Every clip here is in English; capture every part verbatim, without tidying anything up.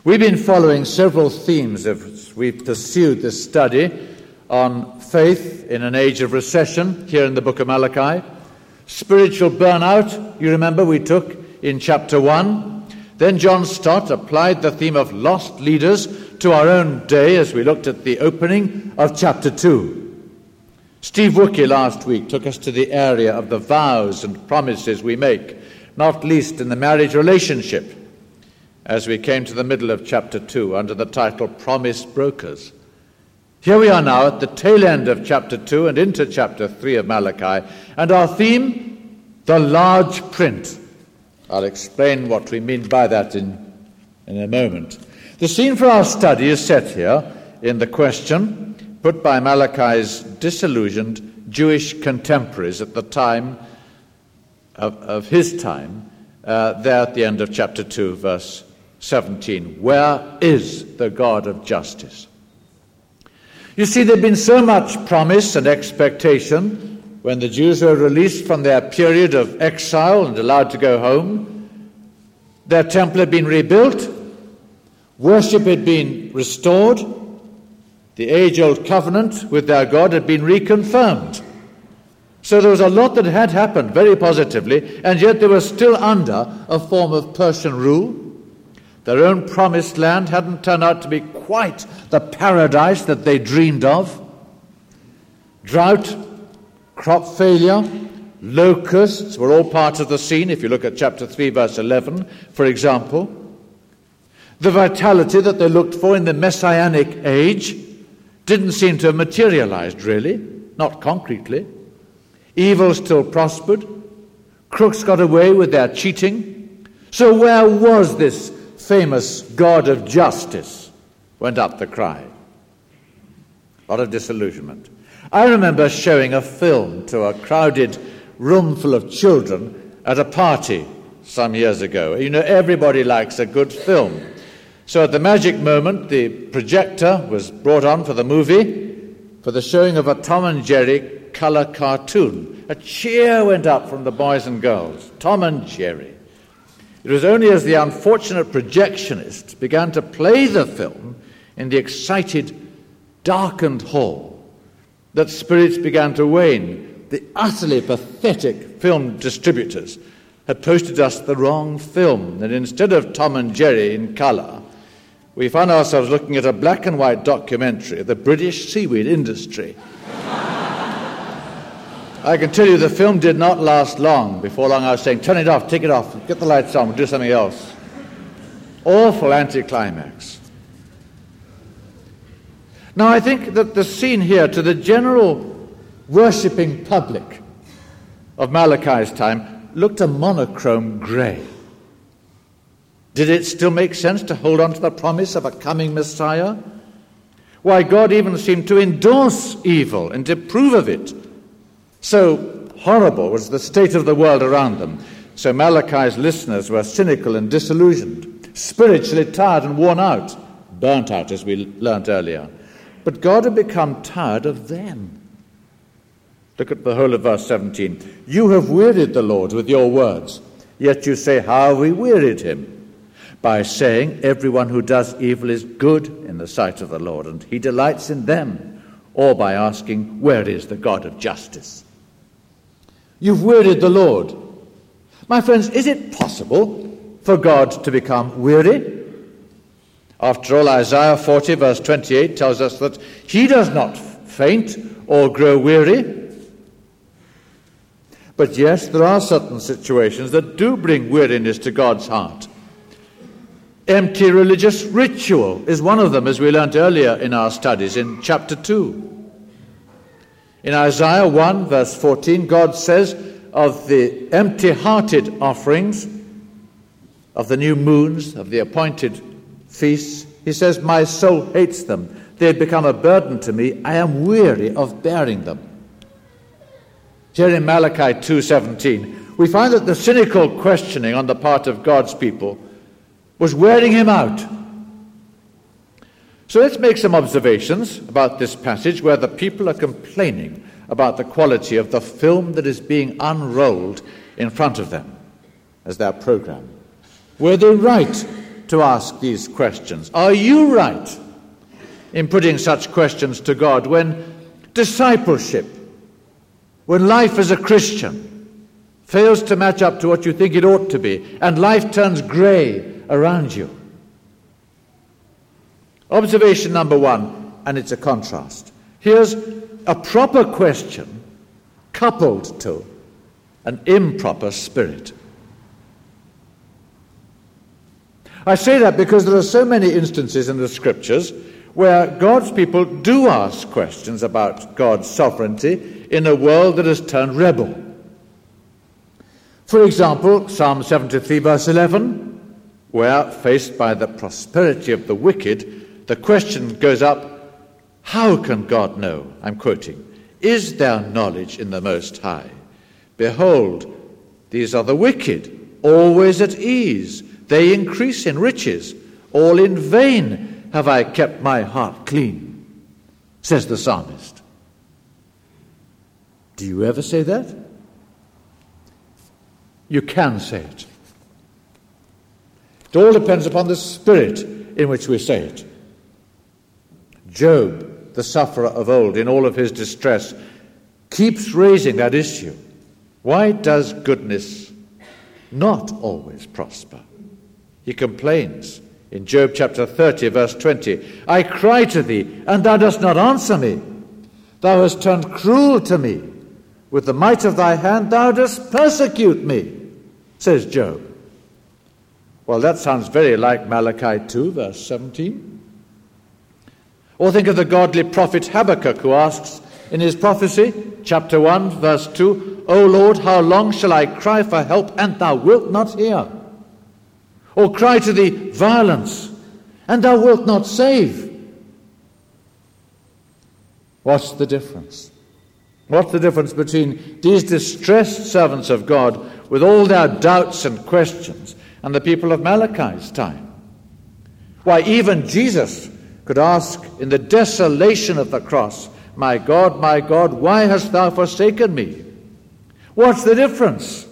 We've been following several themes as we've pursued this study on faith in an age of recession here in the book of Malachi. Spiritual burnout, you remember we took in chapter one. Then John Stott applied the theme of lost leaders to our own day as we looked at the opening of chapter two. Steve Wookie last week took us to the area of the vows and promises we make, not least in the marriage relationship, as we came to the middle of chapter two under the title Promise Brokers. Here we are now at the tail end of chapter two and into chapter three of Malachi, and our theme, the large print. I'll explain what we mean by that in, in a moment. The scene for our study is set here in the question put by Malachi's disillusioned Jewish contemporaries at the time of, of his time, uh, there at the end of chapter two, verse seventeen. Where is the God of justice? You see, there'd been so much promise and expectation when the Jews were released from their period of exile and allowed to go home. Their temple had been rebuilt, worship had been restored, the age-old covenant with their God had been reconfirmed. So there was a lot that had happened very positively, and yet they were still under a form of Persian rule. Their own promised land hadn't turned out to be quite the paradise that they dreamed of. Drought, crop failure, locusts were all part of the scene, if you look at chapter three, verse eleven, for example. The vitality that they looked for in the Messianic age didn't seem to have materialized, really, not concretely. Evil still prospered. Crooks got away with their cheating. So where was this famous God of justice? Went up the cry. A lot of disillusionment. I remember showing a film to a crowded room full of children at a party some years ago. You know, everybody likes a good film. So at the magic moment, the projector was brought on for the movie, for the showing of a Tom and Jerry color cartoon. A cheer went up from the boys and girls. Tom and Jerry. It was only as the unfortunate projectionist began to play the film in the excited, darkened hall that spirits began to wane. The utterly pathetic film distributors had posted us the wrong film, and instead of Tom and Jerry in color, we found ourselves looking at a black and white documentary of the British seaweed industry. I can tell you the film did not last long. Before long I was saying, turn it off, take it off, get the lights on, we'll do something else. Awful anticlimax. Now I think that the scene here to the general worshipping public of Malachi's time looked a monochrome grey. Did it still make sense to hold on to the promise of a coming Messiah? Why, God even seemed to endorse evil and approve of it. So horrible was the state of the world around them. So Malachi's listeners were cynical and disillusioned, spiritually tired and worn out, burnt out as we learnt earlier. But God had become tired of them. Look at the whole of verse seventeen. You have wearied the Lord with your words, yet you say, how have we wearied him? By saying, everyone who does evil is good in the sight of the Lord, and he delights in them, or by asking, where is the God of justice? You've wearied the Lord. My friends, is it possible for God to become weary? After all, Isaiah forty, verse twenty-eight tells us that he does not faint or grow weary. But yes, there are certain situations that do bring weariness to God's heart. Empty religious ritual is one of them, as we learnt earlier in our studies in chapter two. In Isaiah one, verse fourteen, God says of the empty-hearted offerings, of the new moons, of the appointed feasts, he says, my soul hates them. They have become a burden to me. I am weary of bearing them. Here in Malachi two seventeen, we find that the cynical questioning on the part of God's people was wearing him out. So let's make some observations about this passage where the people are complaining about the quality of the film that is being unrolled in front of them as their program. Were they right to ask these questions? Are you right in putting such questions to God when discipleship, when life as a Christian fails to match up to what you think it ought to be, and life turns grey around you? Observation number one, and it's a contrast. Here's a proper question coupled to an improper spirit. I say that because there are so many instances in the Scriptures where God's people do ask questions about God's sovereignty in a world that has turned rebel. For example, Psalm seventy-three, verse eleven, where, faced by the prosperity of the wicked, the question goes up, how can God know? I'm quoting, is there knowledge in the Most High? Behold, these are the wicked, always at ease. They increase in riches. All in vain have I kept my heart clean, says the psalmist. Do you ever say that? You can say it. It all depends upon the spirit in which we say it. Job, the sufferer of old, in all of his distress, keeps raising that issue. Why does goodness not always prosper? He complains in Job chapter thirty, verse twenty, I cry to thee, and thou dost not answer me. Thou hast turned cruel to me. With the might of thy hand thou dost persecute me, says Job. Well, that sounds very like Malachi two, verse seventeen. Or think of the godly prophet Habakkuk, who asks in his prophecy, chapter one, verse two, O Lord, how long shall I cry for help, and thou wilt not hear? Or cry to thee violence, and thou wilt not save? What's the difference? What's the difference between these distressed servants of God with all their doubts and questions and the people of Malachi's time? Why, even Jesus could ask in the desolation of the cross, my God, my God, why hast thou forsaken me? What's the difference?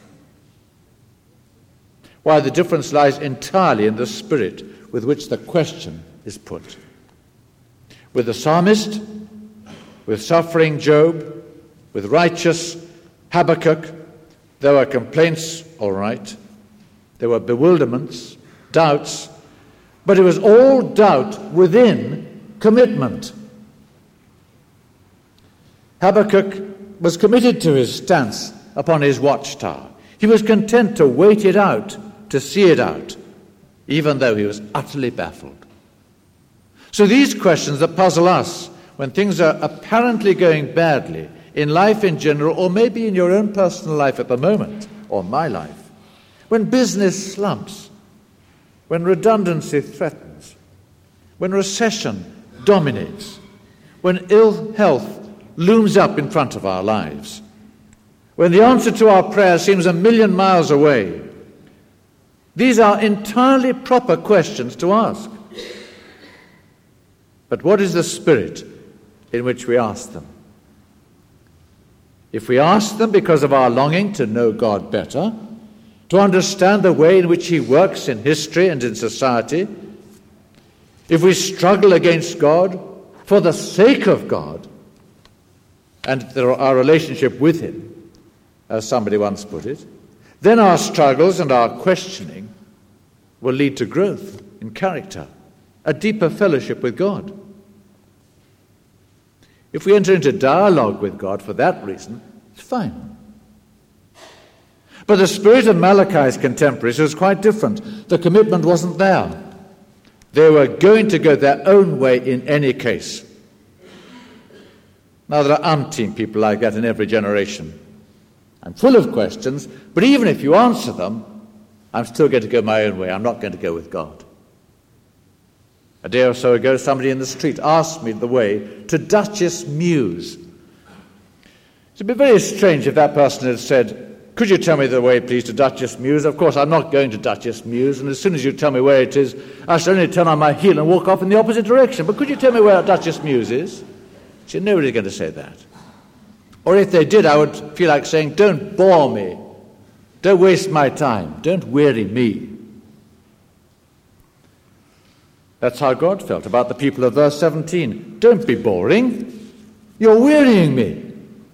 Why, the difference lies entirely in the spirit with which the question is put. With the psalmist, with suffering Job, with righteous Habakkuk, there were complaints, all right. There were bewilderments, doubts, but it was all doubt within commitment. Habakkuk was committed to his stance upon his watchtower. He was content to wait it out, to see it out, even though he was utterly baffled. So these questions that puzzle us when things are apparently going badly in life in general, or maybe in your own personal life at the moment, or my life, when business slumps, when redundancy threatens, when recession dominates, when ill health looms up in front of our lives, when the answer to our prayer seems a million miles away, these are entirely proper questions to ask. But what is the spirit in which we ask them? If we ask them because of our longing to know God better, to understand the way in which He works in history and in society, if we struggle against God for the sake of God and our relationship with Him, as somebody once put it, then our struggles and our questioning will lead to growth in character, a deeper fellowship with God. If we enter into dialogue with God for that reason, it's fine. But the spirit of Malachi's contemporaries was quite different. The commitment wasn't there. They were going to go their own way in any case. Now, there are umpteen people like that in every generation. I'm full of questions, but even if you answer them, I'm still going to go my own way. I'm not going to go with God. A day or so ago, somebody in the street asked me the way to Duchess Mews. It would be very strange if that person had said, could you tell me the way, please, to Duchess Mews? Of course, I'm not going to Duchess Mews, and as soon as you tell me where it is, I shall only turn on my heel and walk off in the opposite direction. But could you tell me where Duchess Mews is? See, nobody's going to say that. Or if they did, I would feel like saying, don't bore me. Don't waste my time. Don't weary me. That's how God felt about the people of verse seventeen. Don't be boring. You're wearying me.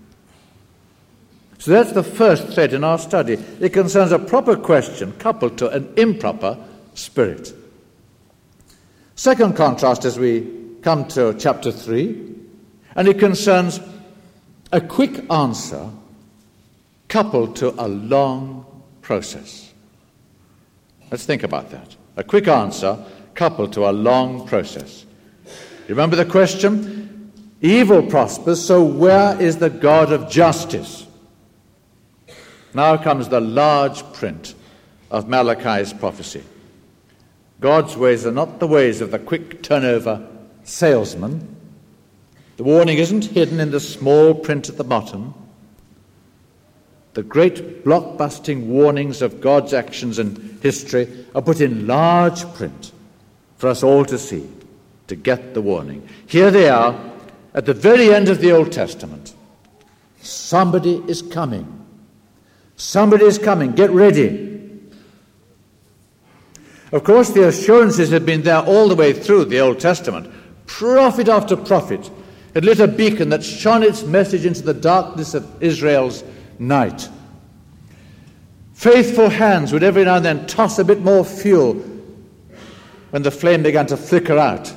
So that's the first thread in our study. It concerns a proper question coupled to an improper spirit. Second contrast as we come to chapter three, and it concerns a quick answer coupled to a long process. Let's think about that. A quick answer coupled to a long process. Remember the question? Evil prospers, so where is the God of justice? Now comes the large print of Malachi's prophecy. God's ways are not the ways of the quick turnover salesman. The warning isn't hidden in the small print at the bottom. The great block-busting warnings of God's actions and history are put in large print for us all to see, to get the warning. Here they are at the very end of the Old Testament. Somebody is coming. Somebody is coming. Get ready. Of course, the assurances had been there all the way through the Old Testament. Prophet after prophet had lit a beacon that shone its message into the darkness of Israel's night. Faithful hands would every now and then toss a bit more fuel when the flame began to flicker out.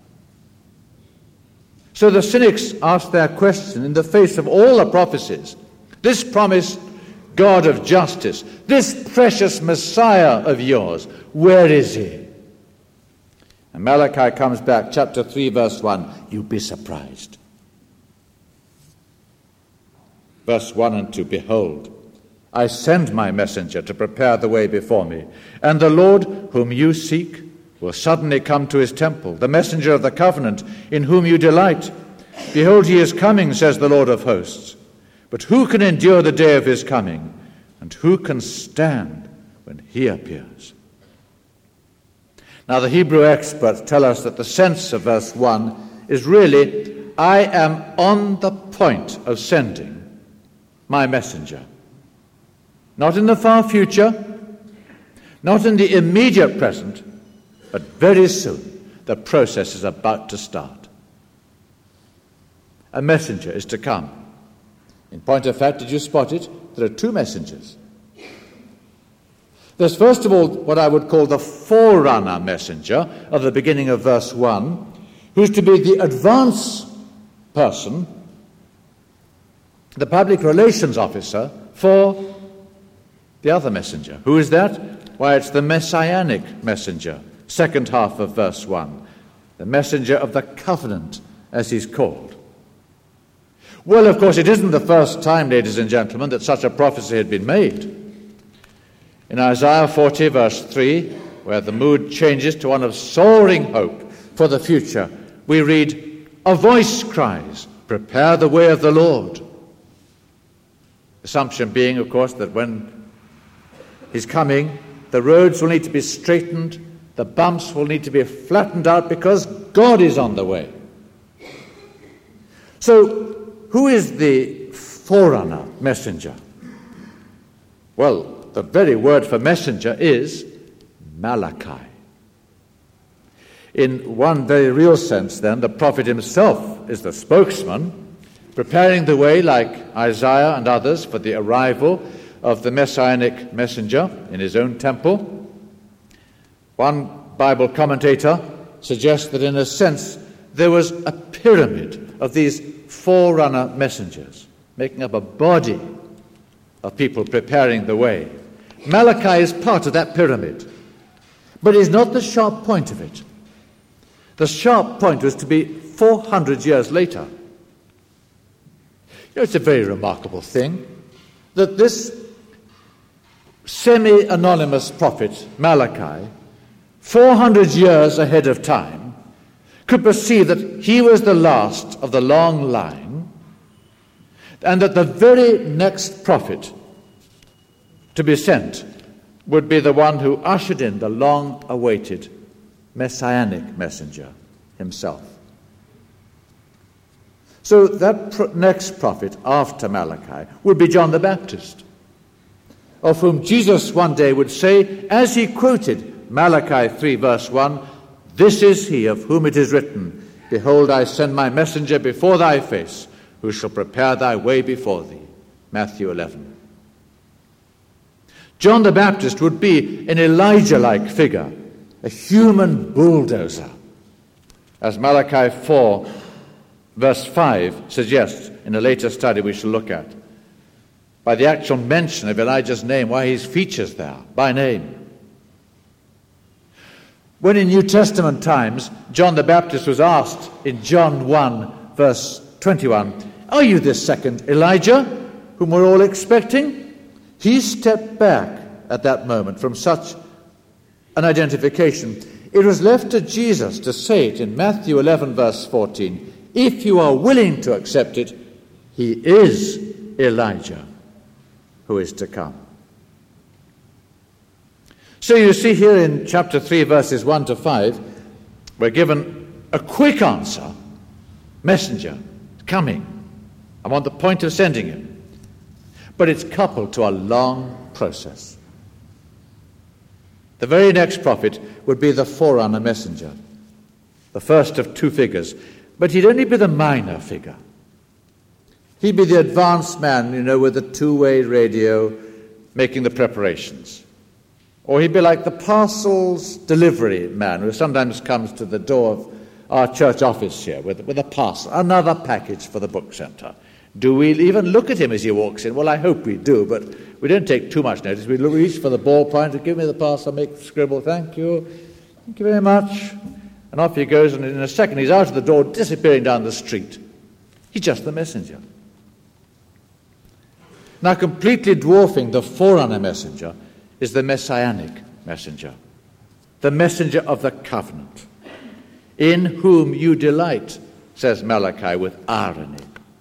So the cynics asked their question in the face of all the prophecies. This promised God of justice, this precious Messiah of yours, where is he? And Malachi comes back, chapter three, verse one. You'd be surprised. Verse one and two, behold, I send my messenger to prepare the way before me, and the Lord whom you seek will suddenly come to his temple, the messenger of the covenant in whom you delight. Behold, he is coming, says the Lord of hosts. But who can endure the day of his coming, and who can stand when he appears? Now, the Hebrew experts tell us that the sense of verse one is really, I am on the point of sending my messenger. Not in the far future, not in the immediate present, but very soon the process is about to start. A messenger is to come. In point of fact, did you spot it? There are two messengers. There's first of all what I would call the forerunner messenger of the beginning of verse one, who's to be the advance person, the public relations officer for the other messenger. Who is that? Why, it's the messianic messenger, second half of verse one, the messenger of the covenant, as he's called. Well, of course, it isn't the first time, ladies and gentlemen, that such a prophecy had been made. In Isaiah forty, verse three, where the mood changes to one of soaring hope for the future, we read, a voice cries, prepare the way of the Lord. Assumption being, of course, that when he's coming, the roads will need to be straightened, the bumps will need to be flattened out because God is on the way. So, who is the forerunner messenger? Well, the very word for messenger is Malachi. In one very real sense, then, the prophet himself is the spokesman, preparing the way, like Isaiah and others, for the arrival of the messianic messenger in his own temple. One Bible commentator suggests that, in a sense, there was a pyramid of these forerunner messengers, making up a body of people preparing the way. Malachi is part of that pyramid, but is not the sharp point of it. The sharp point was to be four hundred years later. You know, it's a very remarkable thing that this semi-anonymous prophet, Malachi, four hundred years ahead of time, could perceive that he was the last of the long line, and that the very next prophet to be sent would be the one who ushered in the long-awaited messianic messenger himself. So that pro- next prophet after Malachi would be John the Baptist, of whom Jesus one day would say, as he quoted Malachi three verse one, This is he of whom it is written, Behold, I send my messenger before thy face, who shall prepare thy way before thee. Matthew eleven. John the Baptist would be an Elijah-like figure, a human bulldozer, as Malachi four, verse five suggests in a later study we shall look at, by the actual mention of Elijah's name, why his features there, by name. When in New Testament times, John the Baptist was asked in John one, verse twenty-one, are you this second Elijah, whom we're all expecting? He stepped back at that moment from such an identification. It was left to Jesus to say it in Matthew eleven, verse fourteen. If you are willing to accept it, he is Elijah who is to come. So you see here in chapter three, verses one to five, we're given a quick answer. Messenger, coming. I'm on the point of sending him. But it's coupled to a long process. The very next prophet would be the forerunner messenger, the first of two figures. But he'd only be the minor figure. He'd be the advanced man, you know, with the two-way radio making the preparations. Or he'd be like the parcels delivery man who sometimes comes to the door of our church office here with, with a parcel, another package for the book centre. Do we even look at him as he walks in? Well, I hope we do, but we don't take too much notice. We reach for the ballpoint to give me the parcel, make the scribble, thank you, thank you very much. And off he goes, and in a second he's out of the door, disappearing down the street. He's just the messenger. Now, completely dwarfing the forerunner messenger is the messianic messenger, the messenger of the covenant, in whom you delight, says Malachi with irony.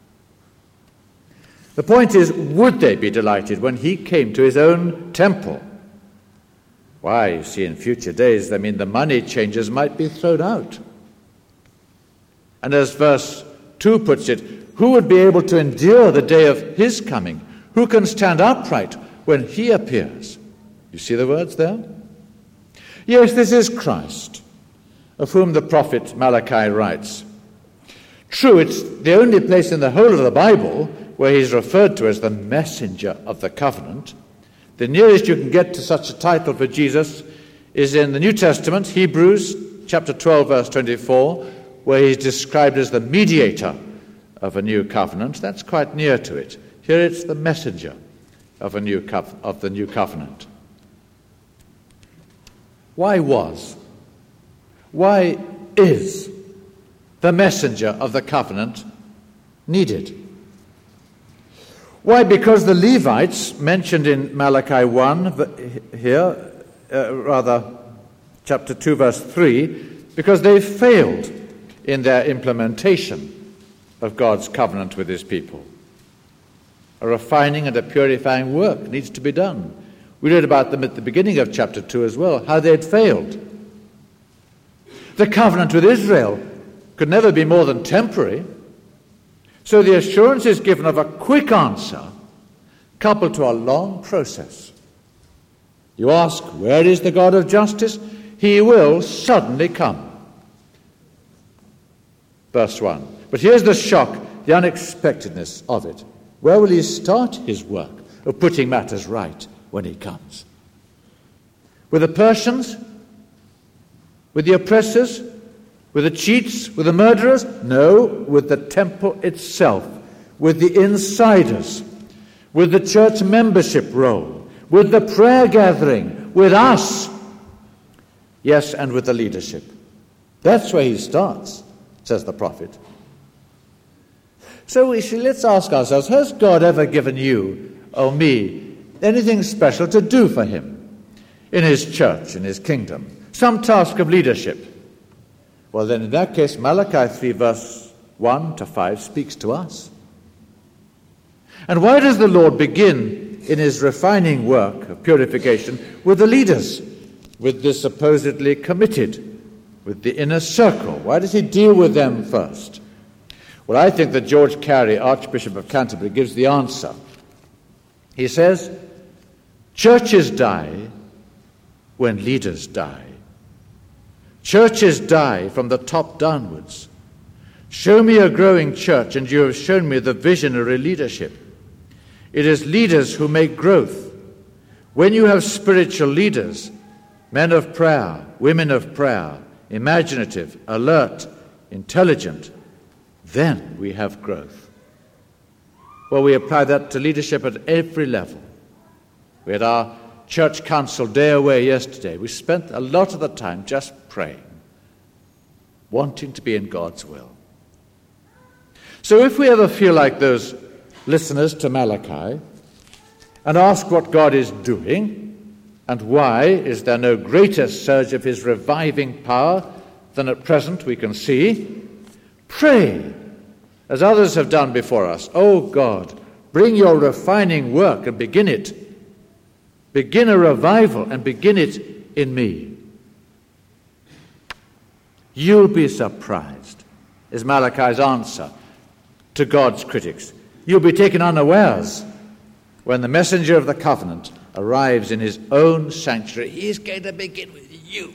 The point is, would they be delighted when he came to his own temple? Why, you see, in future days, I mean, the money changers might be thrown out. And as verse two puts it, who would be able to endure the day of his coming? Who can stand upright when he appears? You see the words there? Yes, this is Christ, of whom the prophet Malachi writes. True, it's the only place in the whole of the Bible where he's referred to as the messenger of the covenant. The nearest you can get to such a title for Jesus is in the New Testament, Hebrews chapter twelve, verse twenty-four, where he's described as the mediator of a new covenant. That's quite near to it. Here it's the messenger of a new co- of the new covenant. Why was, why is the messenger of the covenant needed? Why? Because the Levites, mentioned in Malachi one, here, uh, rather, chapter two, verse three, because they failed in their implementation of God's covenant with his people. A refining and a purifying work needs to be done. We read about them at the beginning of chapter two as well, how they had failed. The covenant with Israel could never be more than temporary. So the assurance is given of a quick answer coupled to a long process. You ask, where is the God of justice? He will suddenly come. Verse one. But here's the shock, the unexpectedness of it. Where will he start his work of putting matters right when he comes? With the Persians? With the oppressors? With the cheats? With the murderers? No, with the temple itself, with the insiders, with the church membership roll, with the prayer gathering, with us. Yes, and with the leadership. That's where he starts, says the prophet. So we should, let's ask ourselves, has God ever given you or me anything special to do for him in his church, in his kingdom? Some task of leadership? Well, then in that case, Malachi three, verse one to five speaks to us. And why does the Lord begin in his refining work of purification with the leaders, with the supposedly committed, with the inner circle? Why does he deal with them first? Well, I think that George Carey, Archbishop of Canterbury, gives the answer. He says, churches die when leaders die. Churches die from the top downwards. Show me a growing church, and you have shown me the visionary leadership. It is leaders who make growth. When you have spiritual leaders, men of prayer, women of prayer, imaginative, alert, intelligent, then we have growth. Well, we apply that to leadership at every level. We had our church council day away yesterday. We spent a lot of the time just praying, wanting to be in God's will. So if we ever feel like those listeners to Malachi and ask what God is doing and why is there no greater surge of his reviving power than at present we can see, pray, as others have done before us. Oh God, bring your refining work and begin it. Begin a revival and begin it in me. You'll be surprised, is Malachi's answer to God's critics. You'll be taken unawares when the messenger of the covenant arrives in his own sanctuary. He's going to begin with you.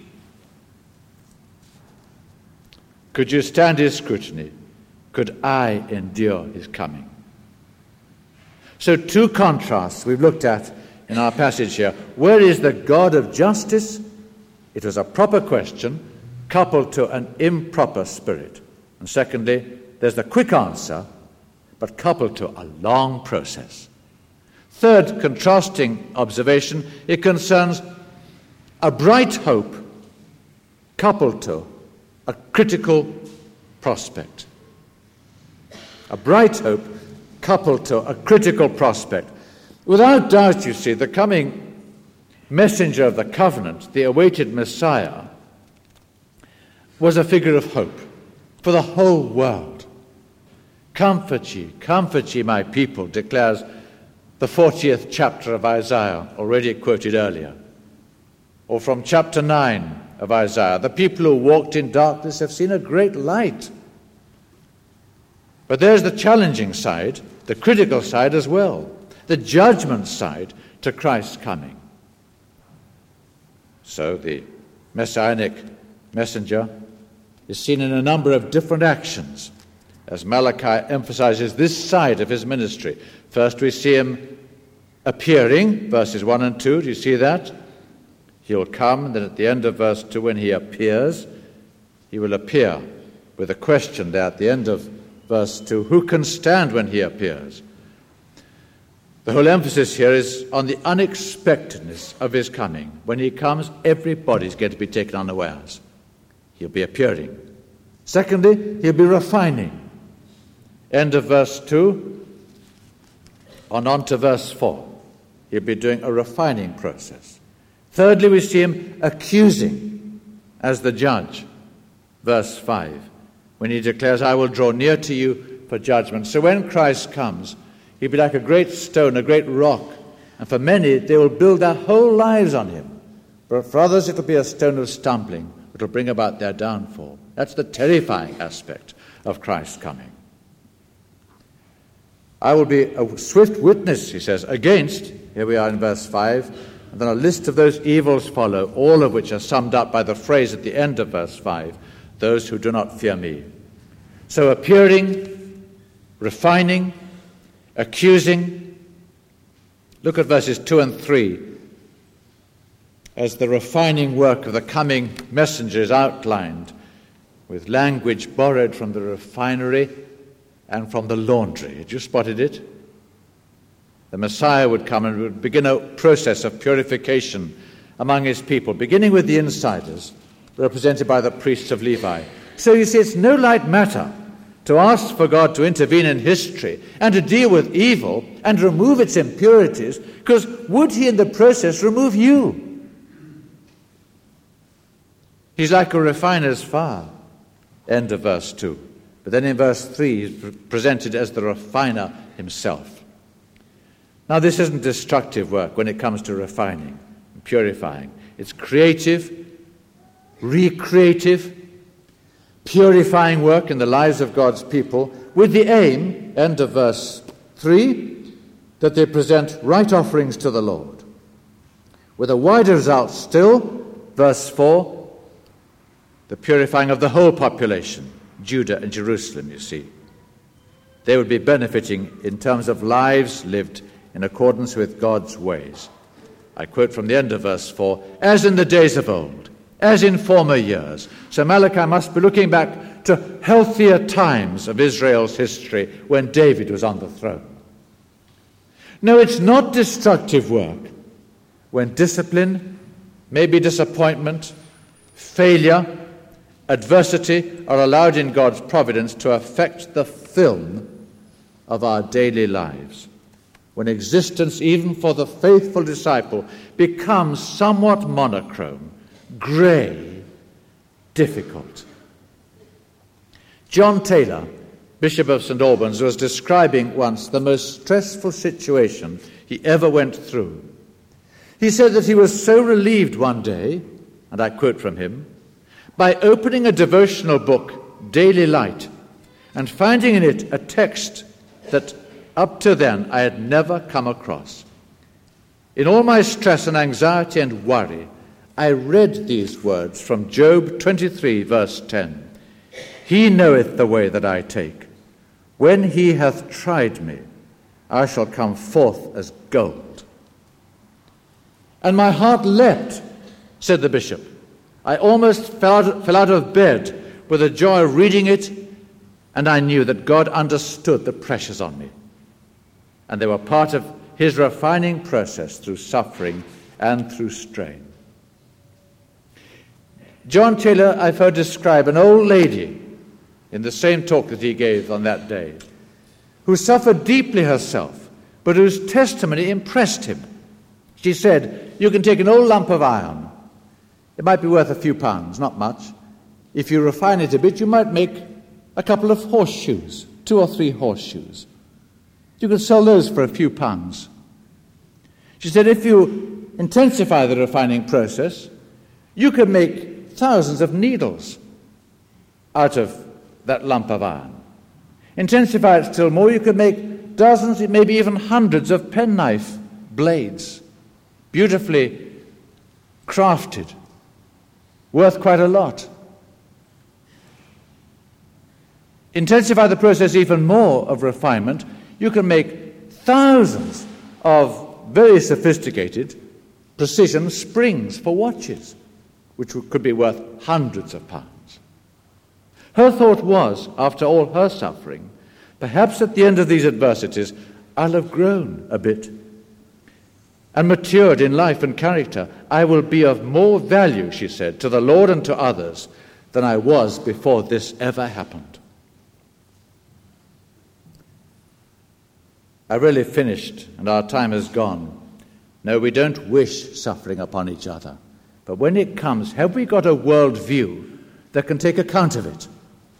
Could you stand his scrutiny? Could I endure his coming? So two contrasts we've looked at in our passage here. Where is the God of justice? It was a proper question coupled to an improper spirit. And secondly, there's the quick answer, but coupled to a long process. Third contrasting observation, it concerns a bright hope coupled to a critical prospect. A bright hope coupled to a critical prospect. Without doubt, you see, the coming messenger of the covenant, the awaited Messiah, was a figure of hope for the whole world. Comfort ye, comfort ye, my people, declares the fortieth chapter of Isaiah, already quoted earlier. Or from chapter nine of Isaiah, the people who walked in darkness have seen a great light. But there's the challenging side, the critical side as well, the judgment side to Christ's coming. So the messianic messenger is seen in a number of different actions as Malachi emphasizes this side of his ministry. First we see him appearing, verses one and two. Do you see that? He'll come, and then at the end of verse two, when he appears, he will appear with a question there at the end of verse two. Who can stand when he appears? The whole emphasis here is on the unexpectedness of his coming. When he comes, everybody's going to be taken unawares. He'll be appearing. Secondly, he'll be refining. End of verse two, on on to verse four. He'll be doing a refining process. Thirdly, we see him accusing as the judge. Verse five, when he declares, I will draw near to you for judgment. So when Christ comes, he'll be like a great stone, a great rock. And for many, they will build their whole lives on him. But for others, it will be a stone of stumbling. It will bring about their downfall. That's the terrifying aspect of Christ's coming. I will be a swift witness, he says, against, here we are in verse five, and then a list of those evils follow, all of which are summed up by the phrase at the end of verse five, those who do not fear me. So appearing, refining, accusing. Look at verses two and three as the refining work of the coming messenger is outlined with language borrowed from the refinery and from the laundry. Had you spotted it? The Messiah would come and would begin a process of purification among his people, beginning with the insiders, represented by the priests of Levi. So you see, it's no light matter to ask for God to intervene in history and to deal with evil and remove its impurities, because would he in the process remove you? He's like a refiner's fire. End of verse two. But then in verse three, he's presented as the refiner himself. Now, this isn't destructive work when it comes to refining and purifying. It's creative, recreative, purifying work in the lives of God's people with the aim, end of verse three, that they present right offerings to the Lord. With a wider result still, verse four, the purifying of the whole population, Judah and Jerusalem, you see. They would be benefiting in terms of lives lived in accordance with God's ways. I quote from the end of verse four, as in the days of old, as in former years. So Malachi must be looking back to healthier times of Israel's history when David was on the throne. No, it's not destructive work when discipline, maybe disappointment, failure, adversity are allowed in God's providence to affect the film of our daily lives. When existence, even for the faithful disciple, becomes somewhat monochrome, grey, difficult. John Taylor, Bishop of Saint Albans, was describing once the most stressful situation he ever went through. He said that he was so relieved one day, and I quote from him, by opening a devotional book, Daily Light, and finding in it a text that up to then I had never come across. In all my stress and anxiety and worry, I read these words from Job twenty-three, verse ten. He knoweth the way that I take. When he hath tried me, I shall come forth as gold. And my heart leapt, said the bishop. I almost fell out, fell out of bed with the joy of reading it, and I knew that God understood the pressures on me. And they were part of his refining process through suffering and through strain. John Taylor, I've heard describe an old lady in the same talk that he gave on that day, who suffered deeply herself, but whose testimony impressed him. She said, you can take an old lump of iron. It might be worth a few pounds, not much. If you refine it a bit, you might make a couple of horseshoes, two or three horseshoes. You can sell those for a few pounds. She said, if you intensify the refining process, you can make thousands of needles out of that lump of iron. Intensify it still more, you could make dozens, maybe even hundreds of penknife blades, beautifully crafted, worth quite a lot. Intensify the process even more of refinement, you can make thousands of very sophisticated precision springs for watches, which could be worth hundreds of pounds. Her thought was, after all her suffering, perhaps at the end of these adversities, I'll have grown a bit and matured in life and character. I will be of more value, she said, to the Lord and to others than I was before this ever happened. I really finished, and our time has gone. No, we don't wish suffering upon each other. But when it comes, have we got a world view that can take account of it?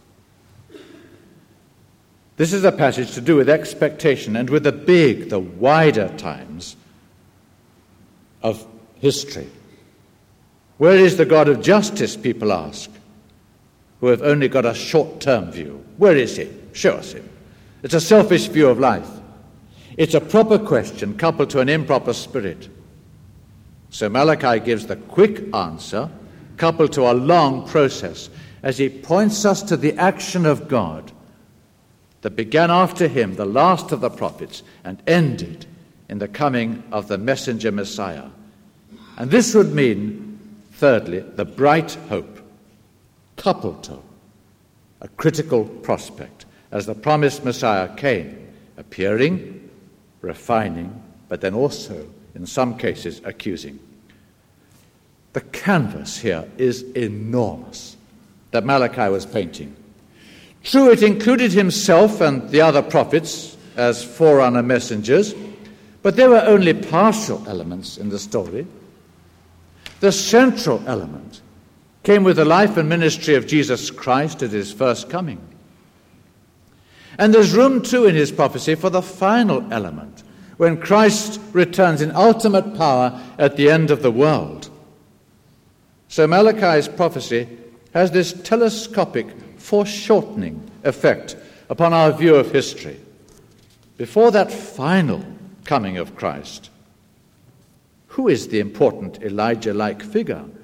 This is a passage to do with expectation and with the big, the wider times of history. Where is the God of justice, people ask, who have only got a short-term view? Where is he? Show us him. It's a selfish view of life. It's a proper question coupled to an improper spirit. So Malachi gives the quick answer coupled to a long process as he points us to the action of God that began after him, the last of the prophets, and ended in the coming of the messenger Messiah. And this would mean, thirdly, the bright hope, coupled to a critical prospect, as the promised Messiah came, appearing, refining, but then also, in some cases, accusing. The canvas here is enormous that Malachi was painting. True, it included himself and the other prophets as forerunner messengers, but there were only partial elements in the story. The central element came with the life and ministry of Jesus Christ at his first coming. And there's room, too, in his prophecy for the final element, when Christ returns in ultimate power at the end of the world. So Malachi's prophecy has this telescopic foreshortening effect upon our view of history. Before that final coming of Christ, who is the important Elijah-like figure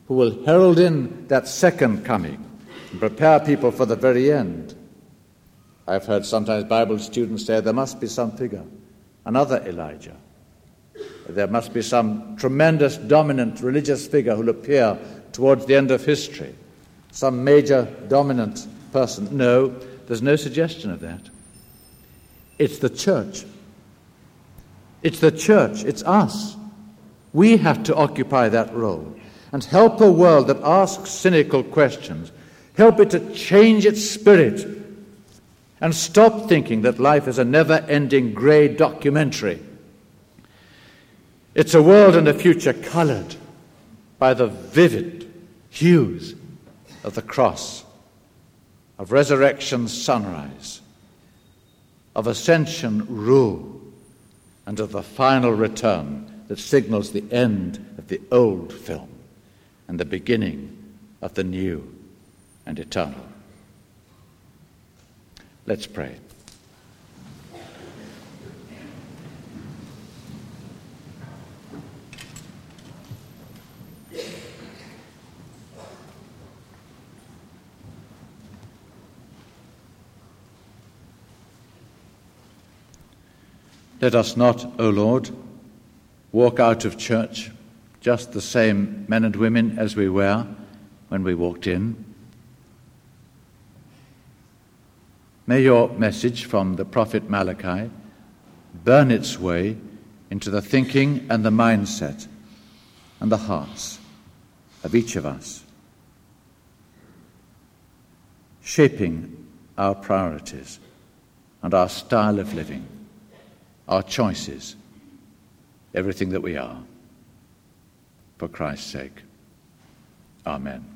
who will herald in that second coming and prepare people for the very end. I've heard sometimes Bible students say there must be some figure, another Elijah. There must be some tremendous dominant religious figure who will appear towards the end of history, some major dominant person. No, there's no suggestion of that. It's the church. It's the church. It's us. We have to occupy that role and help a world that asks cynical questions, help it to change its spirit and stop thinking that life is a never-ending grey documentary. It's a world and a future colored by the vivid hues of the cross, of resurrection sunrise, of ascension rule, and of the final return that signals the end of the old film and the beginning of the new and eternal. Let's pray. Let us not, O Lord, walk out of church just the same men and women as we were when we walked in. May your message from the prophet Malachi burn its way into the thinking and the mindset and the hearts of each of us, shaping our priorities and our style of living, our choices, everything that we are, for Christ's sake. Amen.